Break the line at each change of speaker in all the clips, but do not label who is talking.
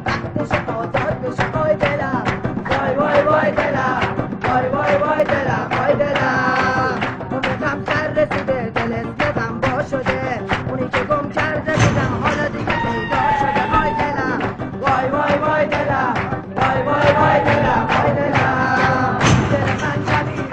وقتش آزاد بشه وای دلم وای وای وای دلم وای وای وای دلم وای دلم عمرم سر رسیده دل اسمتم با شده اونی که گم کرده بودم حالا دیگه پیدا شده وای دلم وای وای وای دلم وای وای وای دلم وای دلم دل من شبیه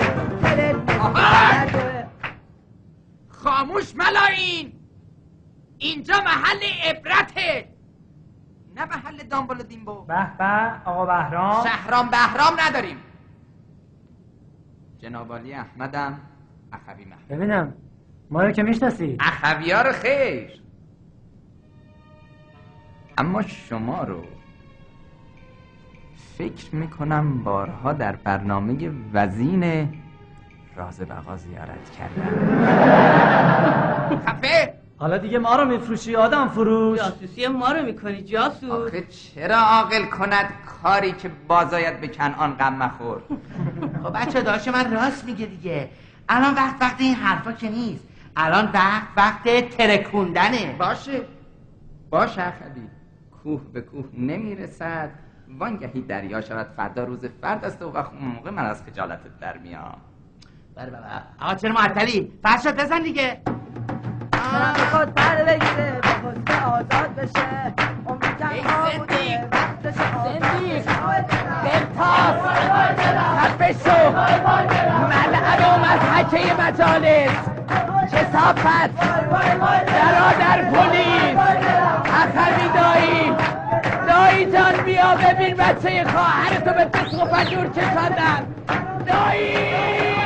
دل
خاموش ملاین، اینجا محل عبرته نه محل دامبل و دیمبو.
به به آقا بهرام.
شهرام بهرام نداریم. جناب عالی احمدم اخوی محمد.
ببینم ما رو که میشناسی؟
اخوی ها رو خیر، اما شما رو فکر میکنم بارها در برنامه وزین راز بقا زیارت کردم. خفه.
حالا دیگه ما رو میفروشی آدم فروش؟
جاسوسی ما رو میکنی جاسوس.
آخه چرا عاقل کند کاری که بازاید به کنعان غم مخور.
خب بچه داشت من راست میگه دیگه. الان وقت این حرفا که نیست. الان وقت ترکوندنه.
باشه اخوی، کوه به کوه نمیرسد وانگهی دریا شود فردا روز فرد است و اون موقع من از خجالتت در میام.
بله بابا آقا چرا معطلی؟ فرشاد بزن دیگه.
دلم میخواد پر بگیره با حسن آزاد بشه عمری تنها بوده وقتش آزاد بشه وای دلم
بلتاس خفه شو ملعب و مضحکه مجالس کثافت برادر پلیس اخوی دایی جان بیا ببین بچه خواهرتو به فسق و فجور کشاندن دایی.